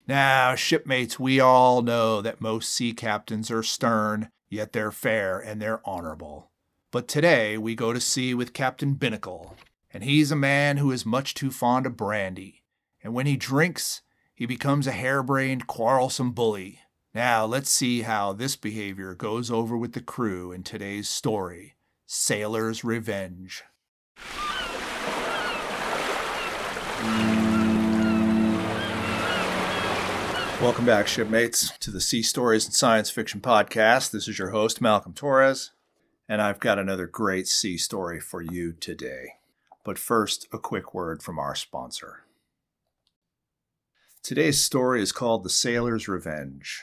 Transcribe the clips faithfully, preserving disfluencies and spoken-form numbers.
Now, shipmates, we all know that most sea captains are stern, yet they're fair and they're honorable. But today we go to sea with Captain Binnacle, and he's a man who is much too fond of brandy. And when he drinks, he becomes a harebrained, quarrelsome bully. Now, let's see how this behavior goes over with the crew in today's story, Sailor's Revenge. Welcome back, shipmates, to the Sea Stories and Science Fiction Podcast. This is your host, Malcolm Torres, and I've got another great sea story for you today. But first, a quick word from our sponsor. Today's story is called The Sailor's Revenge.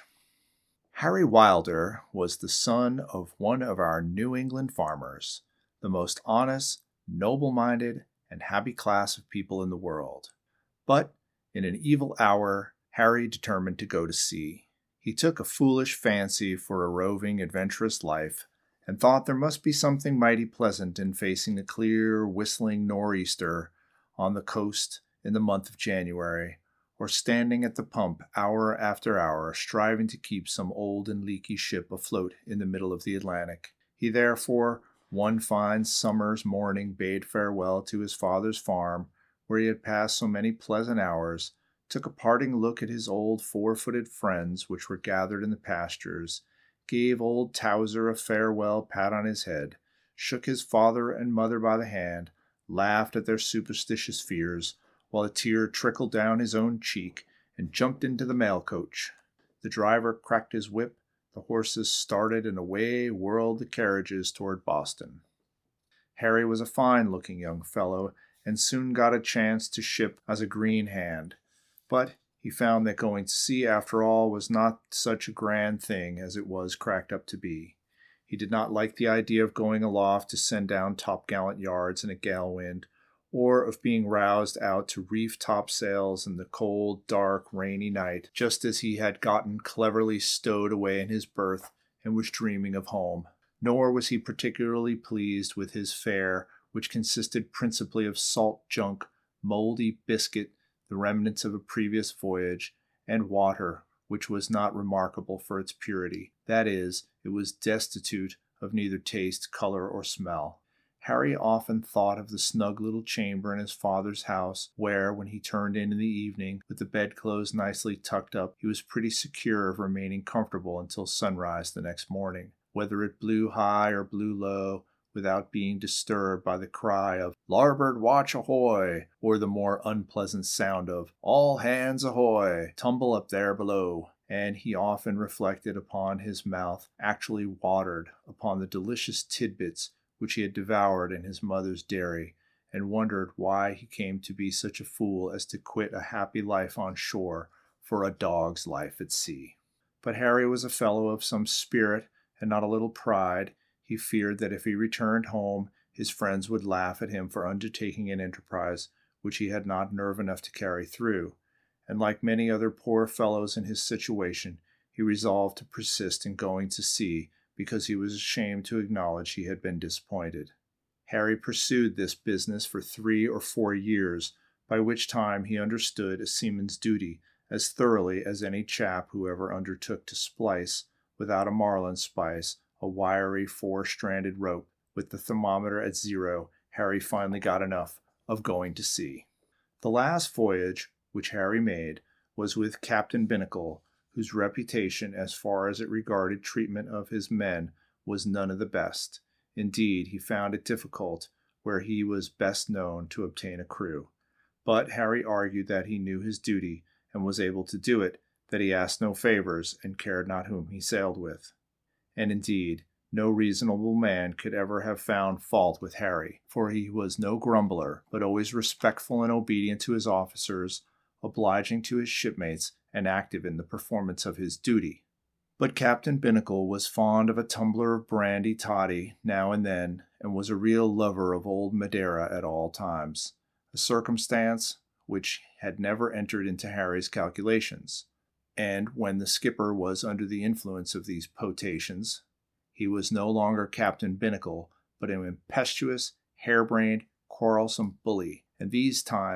Harry Wilder was the son of one of our New England farmers, the most honest, noble-minded, and happy class of people in the world. But in an evil hour, Harry determined to go to sea. He took a foolish fancy for a roving, adventurous life, and thought there must be something mighty pleasant in facing a clear, whistling nor'easter on the coast in the month of January, or standing at the pump hour after hour, striving to keep some old and leaky ship afloat in the middle of the Atlantic. He therefore, one fine summer's morning, bade farewell to his father's farm, where he had passed so many pleasant hours, took a parting look at his old four-footed friends which were gathered in the pastures, gave old Towser a farewell pat on his head, shook his father and mother by the hand, laughed at their superstitious fears, while a tear trickled down his own cheek, and jumped into the mail coach. The driver cracked his whip, the horses started, and away whirled the carriages toward Boston. Harry was a fine-looking young fellow, and soon got a chance to ship as a green hand. But he found that going to sea, after all, was not such a grand thing as it was cracked up to be. He did not like the idea of going aloft to send down topgallant yards in a gale wind, or of being roused out to reef topsails in the cold, dark, rainy night, just as he had gotten cleverly stowed away in his berth and was dreaming of home. Nor was he particularly pleased with his fare, which consisted principally of salt junk, mouldy biscuit, the remnants of a previous voyage, and water, which was not remarkable for its purity. That is, it was destitute of neither taste, color, or smell. Harry often thought of the snug little chamber in his father's house, where, when he turned in in the evening, with the bedclothes nicely tucked up, he was pretty secure of remaining comfortable until sunrise the next morning, whether it blew high or blew low, without being disturbed by the cry of "Larboard watch ahoy!" or the more unpleasant sound of "All hands ahoy! Tumble up there below!" And he often reflected upon his mouth actually watered upon the delicious tidbits which he had devoured in his mother's dairy, and wondered why he came to be such a fool as to quit a happy life on shore for a dog's life at sea. But Harry was a fellow of some spirit and not a little pride. He feared that if he returned home, his friends would laugh at him for undertaking an enterprise which he had not nerve enough to carry through, and like many other poor fellows in his situation, he resolved to persist in going to sea because he was ashamed to acknowledge he had been disappointed. Harry pursued this business for three or four years, by which time he understood a seaman's duty as thoroughly as any chap who ever undertook to splice, without a marlinspice, a wiry four-stranded rope. With the thermometer at zero, Harry finally got enough of going to sea. The last voyage which Harry made was with Captain Binnacle, whose reputation as far as it regarded treatment of his men was none of the best. Indeed, he found it difficult, where he was best known, to obtain a crew. But Harry argued that he knew his duty, and was able to do it, that he asked no favors, and cared not whom he sailed with. And indeed, no reasonable man could ever have found fault with Harry, for he was no grumbler, but always respectful and obedient to his officers, obliging to his shipmates, and active in the performance of his duty. But Captain Binnacle was fond of a tumbler of brandy toddy now and then, and was a real lover of old Madeira at all times, a circumstance which had never entered into Harry's calculations. And when the skipper was under the influence of these potations, he was no longer Captain Binnacle, but an impetuous, harebrained, quarrelsome bully, and these times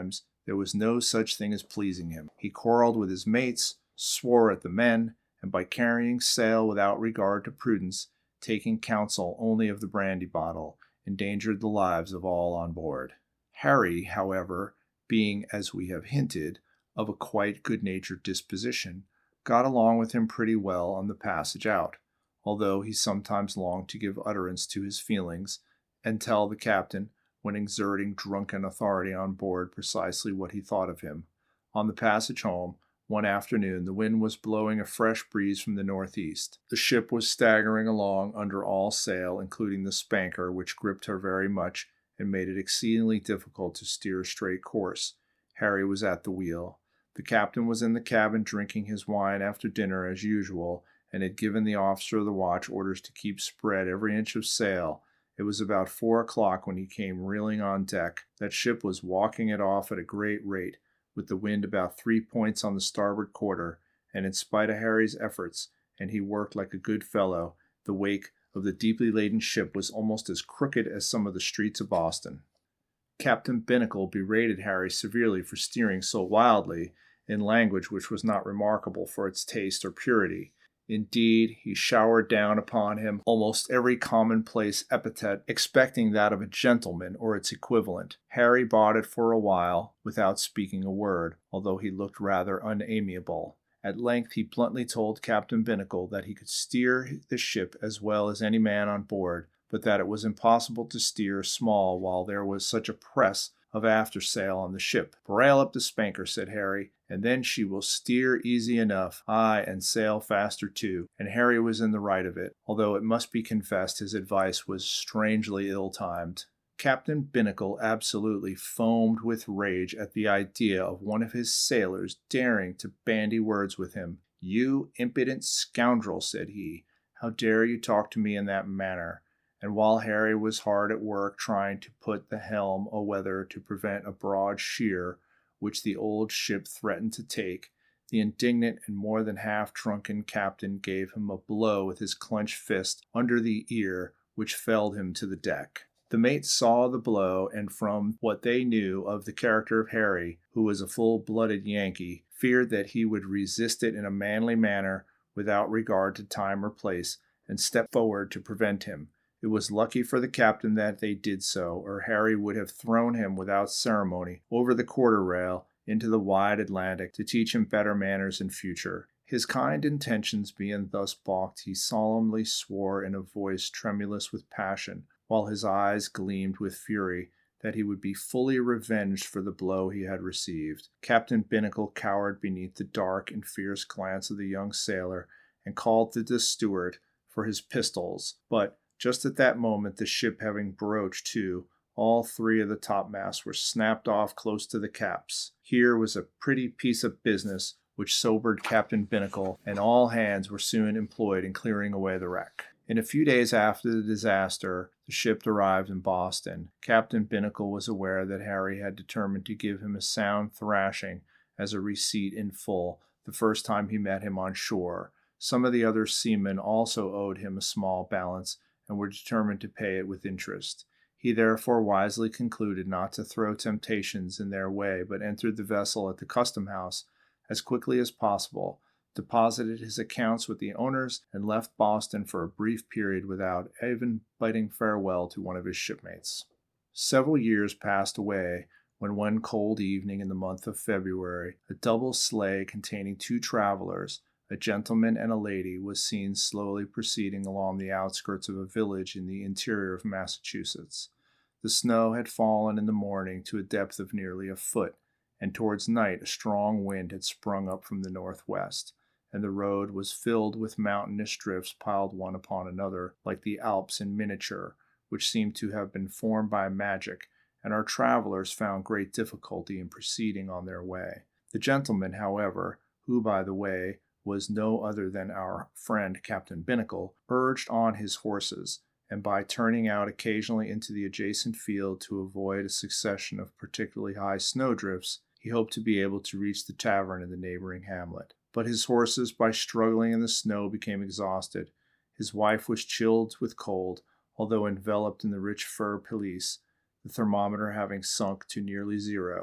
There was no such thing as pleasing him. He quarreled with his mates, swore at the men, and by carrying sail without regard to prudence, taking counsel only of the brandy bottle, endangered the lives of all on board. Harry, however, being, as we have hinted, of a quite good-natured disposition, got along with him pretty well on the passage out, although he sometimes longed to give utterance to his feelings, and tell the captain, when exerting drunken authority on board, precisely what he thought of him. On the passage home, one afternoon, the wind was blowing a fresh breeze from the northeast. The ship was staggering along under all sail, including the spanker, which gripped her very much and made it exceedingly difficult to steer a straight course. Harry was at the wheel. The captain was in the cabin drinking his wine after dinner as usual, and had given the officer of the watch orders to keep spread every inch of sail. It was about four o'clock when he came reeling on deck. That ship was walking it off at a great rate, with the wind about three points on the starboard quarter, and in spite of Harry's efforts, and he worked like a good fellow, the wake of the deeply laden ship was almost as crooked as some of the streets of Boston. Captain Binnacle berated Harry severely for steering so wildly, in language which was not remarkable for its taste or purity. Indeed, he showered down upon him almost every commonplace epithet, expecting that of a gentleman or its equivalent. Harry bought it for a while, without speaking a word, although he looked rather unamiable. At length he bluntly told Captain Binnacle that he could steer the ship as well as any man on board, but that it was impossible to steer small while there was such a press of aftersail on the ship. "Brail up the spanker," said Harry, "and then she will steer easy enough, aye, and sail faster too." And Harry was in the right of it, although it must be confessed his advice was strangely ill-timed. Captain Binnacle absolutely foamed with rage at the idea of one of his sailors daring to bandy words with him. "You impudent scoundrel," said he, "how dare you talk to me in that manner?" And while Harry was hard at work trying to put the helm a-weather to prevent a broad sheer, which the old ship threatened to take, the indignant and more than half-drunken captain gave him a blow with his clenched fist under the ear, which felled him to the deck. The mates saw the blow, and from what they knew of the character of Harry, who was a full-blooded Yankee, feared that he would resist it in a manly manner without regard to time or place, and stepped forward to prevent him. It was lucky for the captain that they did so, or Harry would have thrown him without ceremony over the quarter rail into the wide Atlantic to teach him better manners in future. His kind intentions being thus balked, he solemnly swore in a voice tremulous with passion, while his eyes gleamed with fury, that he would be fully revenged for the blow he had received. Captain Binnacle cowered beneath the dark and fierce glance of the young sailor, and called to the steward for his pistols, but just at that moment, the ship having broached to, all three of the topmasts were snapped off close to the caps. Here was a pretty piece of business which sobered Captain Binnacle, and all hands were soon employed in clearing away the wreck. In a few days after the disaster, the ship arrived in Boston. Captain Binnacle was aware that Harry had determined to give him a sound thrashing as a receipt in full the first time he met him on shore. Some of the other seamen also owed him a small balance, and were determined to pay it with interest. He therefore wisely concluded not to throw temptations in their way, but entered the vessel at the custom-house as quickly as possible, deposited his accounts with the owners, and left Boston for a brief period without even bidding farewell to one of his shipmates. Several years passed away when one cold evening in the month of February, a double sleigh containing two travelers, a gentleman and a lady, was seen slowly proceeding along the outskirts of a village in the interior of Massachusetts. The snow had fallen in the morning to a depth of nearly a foot, and towards night a strong wind had sprung up from the northwest, and the road was filled with mountainous drifts piled one upon another, like the Alps in miniature, which seemed to have been formed by magic, and our travelers found great difficulty in proceeding on their way. The gentleman, however, who, by the way, was no other than our friend Captain Binnacle, urged on his horses, and by turning out occasionally into the adjacent field to avoid a succession of particularly high snowdrifts, he hoped to be able to reach the tavern in the neighboring hamlet. But his horses, by struggling in the snow, became exhausted. His wife was chilled with cold, although enveloped in the rich fur pelisse, the thermometer having sunk to nearly zero,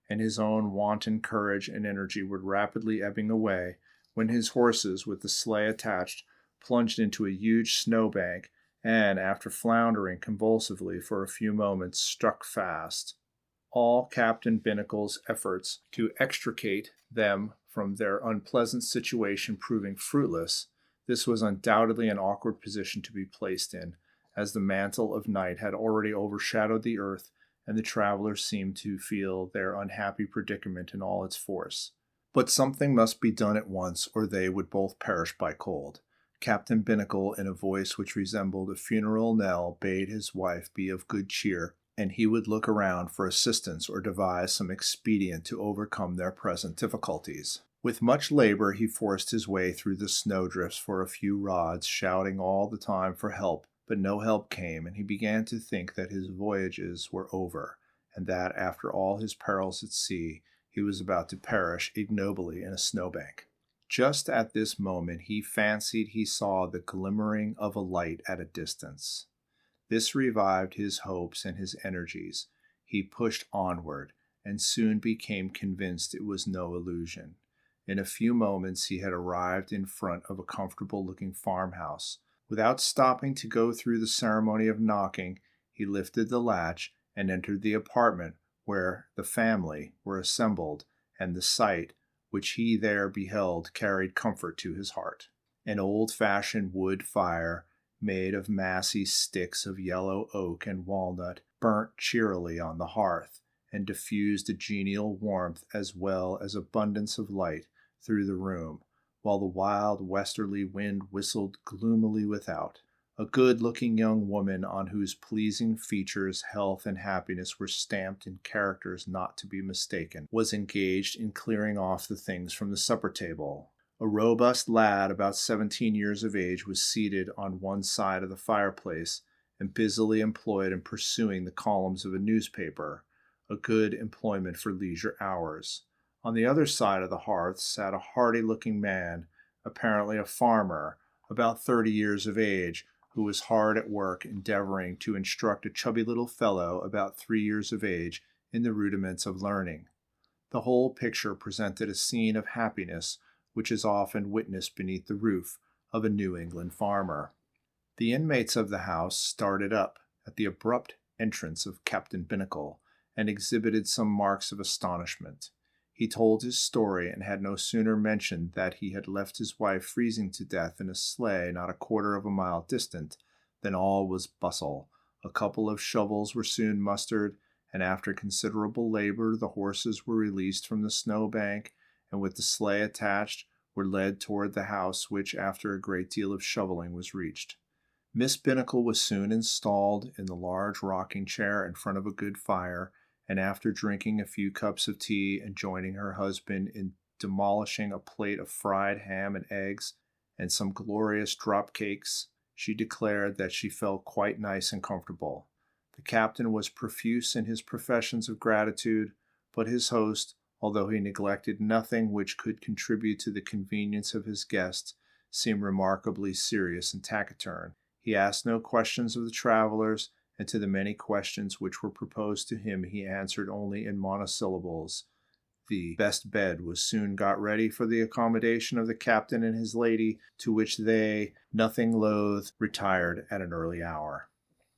and his own wanton courage and energy were rapidly ebbing away when his horses, with the sleigh attached, plunged into a huge snowbank and, after floundering convulsively for a few moments, struck fast. All Captain Binnacle's efforts to extricate them from their unpleasant situation proving fruitless, this was undoubtedly an awkward position to be placed in, as the mantle of night had already overshadowed the earth, and the travelers seemed to feel their unhappy predicament in all its force. But something must be done at once, or they would both perish by cold. Captain Binnacle, in a voice which resembled a funeral knell, bade his wife be of good cheer, and he would look around for assistance or devise some expedient to overcome their present difficulties. With much labor he forced his way through the snowdrifts for a few rods, shouting all the time for help, but no help came, and he began to think that his voyages were over, and that, after all his perils at sea, he was about to perish ignobly in a snowbank. Just at this moment he fancied he saw the glimmering of a light at a distance. This revived his hopes and his energies. He pushed onward, and soon became convinced it was no illusion. In a few moments he had arrived in front of a comfortable-looking farmhouse. Without stopping to go through the ceremony of knocking, he lifted the latch and entered the apartment where the family were assembled, and the sight which he there beheld carried comfort to his heart. An old-fashioned wood fire, made of massy sticks of yellow oak and walnut, burnt cheerily on the hearth, and diffused a genial warmth as well as abundance of light through the room, while the wild westerly wind whistled gloomily without. A good-looking young woman, on whose pleasing features health and happiness were stamped in characters not to be mistaken, was engaged in clearing off the things from the supper table. A robust lad about seventeen years of age was seated on one side of the fireplace and busily employed in pursuing the columns of a newspaper, a good employment for leisure hours. On the other side of the hearth sat a hardy-looking man, apparently a farmer, about thirty years of age, who was hard at work endeavoring to instruct a chubby little fellow about three years of age in the rudiments of learning. The whole picture presented a scene of happiness which is often witnessed beneath the roof of a New England farmer. The inmates of the house started up at the abrupt entrance of Captain Binnacle, and exhibited some marks of astonishment. He told his story, and had no sooner mentioned that he had left his wife freezing to death in a sleigh not a quarter of a mile distant, than all was bustle. A couple of shovels were soon mustered, and after considerable labor the horses were released from the snow-bank, and with the sleigh attached, were led toward the house, which, after a great deal of shoveling, was reached. Miss Binnacle was soon installed in the large rocking-chair in front of a good fire, and after drinking a few cups of tea and joining her husband in demolishing a plate of fried ham and eggs and some glorious drop cakes, she declared that she felt quite nice and comfortable. The captain was profuse in his professions of gratitude, but his host, although he neglected nothing which could contribute to the convenience of his guests, seemed remarkably serious and taciturn. He asked no questions of the travelers, and to the many questions which were proposed to him he answered only in monosyllables. The best bed was soon got ready for the accommodation of the captain and his lady, to which they, nothing loath, retired at an early hour.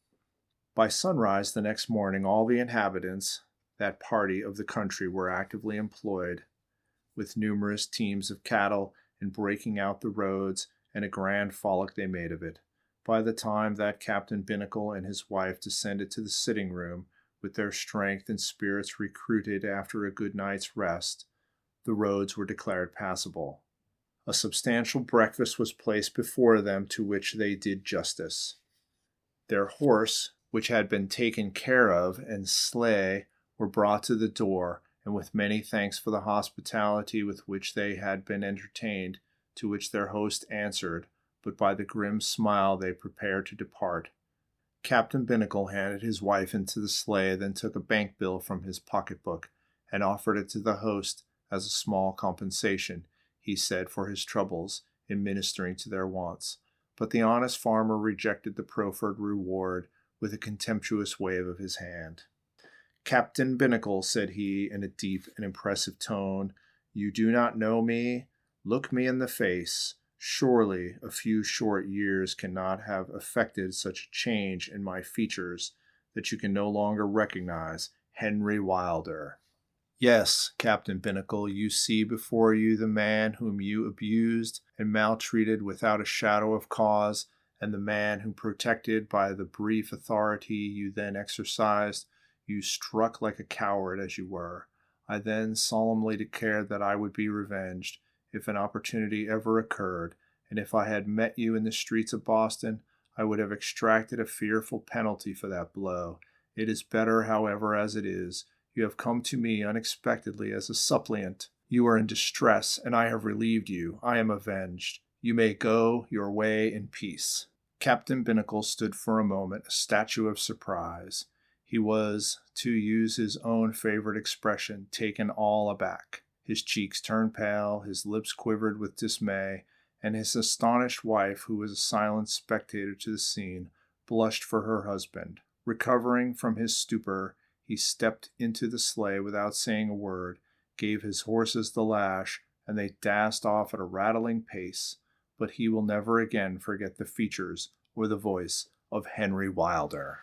By sunrise the next morning all the inhabitants, that party of the country, were actively employed, with numerous teams of cattle, in breaking out the roads, and a grand frolic they made of it. By the time that Captain Binnacle and his wife descended to the sitting-room, with their strength and spirits recruited after a good night's rest, the roads were declared passable. A substantial breakfast was placed before them, to which they did justice. Their horse, which had been taken care of, and sleigh were brought to the door, and with many thanks for the hospitality with which they had been entertained, to which their host answered, but by the grim smile they prepared to depart. Captain Binnacle handed his wife into the sleigh, then took a bank bill from his pocketbook, and offered it to the host as a small compensation, he said, for his troubles in ministering to their wants. But the honest farmer rejected the proffered reward with a contemptuous wave of his hand. "Captain Binnacle," said he in a deep and impressive tone, "you do not know me? Look me in the face. Surely a few short years cannot have effected such a change in my features that you can no longer recognize Henry Wilder. Yes, Captain Binnacle, you see before you the man whom you abused and maltreated without a shadow of cause, and the man whom, protected by the brief authority you then exercised, you struck like a coward as you were. I then solemnly declared that I would be revenged, if an opportunity ever occurred, and if I had met you in the streets of Boston, I would have extracted a fearful penalty for that blow. It is better, however, as it is. You have come to me unexpectedly as a suppliant. You are in distress, and I have relieved you. I am avenged. You may go your way in peace." Captain Binnacle stood for a moment a statue of surprise. He was, to use his own favorite expression, taken all aback. His cheeks turned pale, his lips quivered with dismay, and his astonished wife, who was a silent spectator to the scene, blushed for her husband. Recovering from his stupor, he stepped into the sleigh without saying a word, gave his horses the lash, and they dashed off at a rattling pace. But he will never again forget the features or the voice of Henry Wilder.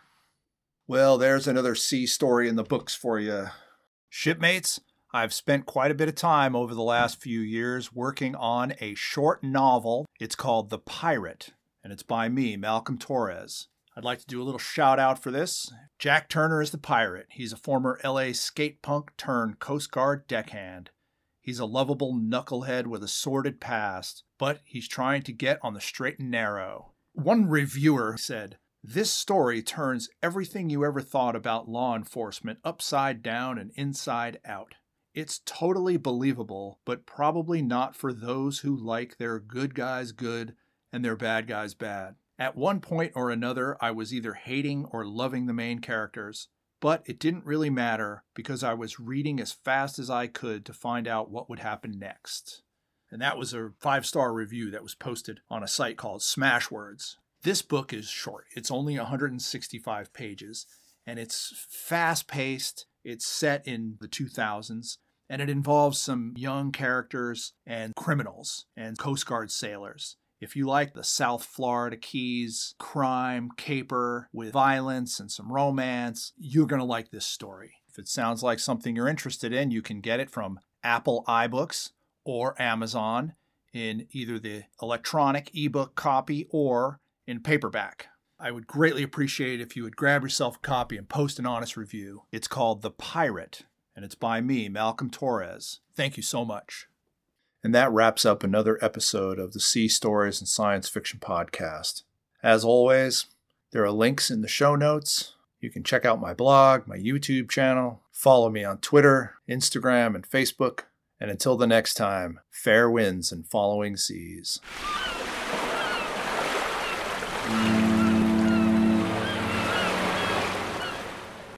Well, there's another sea story in the books for you. Shipmates, I've spent quite a bit of time over the last few years working on a short novel. It's called The Pirate, and it's by me, Malcolm Torres. I'd like to do a little shout out for this. Jack Turner is the pirate. He's a former L A skate punk turned Coast Guard deckhand. He's a lovable knucklehead with a sordid past, but he's trying to get on the straight and narrow. One reviewer said, "This story turns everything you ever thought about law enforcement upside down and inside out. It's totally believable, but probably not for those who like their good guys good and their bad guys bad. At one point or another, I was either hating or loving the main characters, but it didn't really matter because I was reading as fast as I could to find out what would happen next." And that was a five-star review that was posted on a site called Smashwords. This book is short. It's only one hundred sixty-five pages, and it's fast-paced. It's set in the two thousands, and it involves some young characters and criminals and Coast Guard sailors. If you like the South Florida Keys, crime, caper with violence and some romance, you're going to like this story. If it sounds like something you're interested in, you can get it from Apple iBooks or Amazon in either the electronic ebook copy or in paperback. I would greatly appreciate if you would grab yourself a copy and post an honest review. It's called The Pirate, and it's by me, Malcolm Torres. Thank you so much. And that wraps up another episode of the Sea Stories and Science Fiction Podcast. As always, there are links in the show notes. You can check out my blog, my YouTube channel, follow me on Twitter, Instagram, and Facebook. And until the next time, fair winds and following seas. Mm.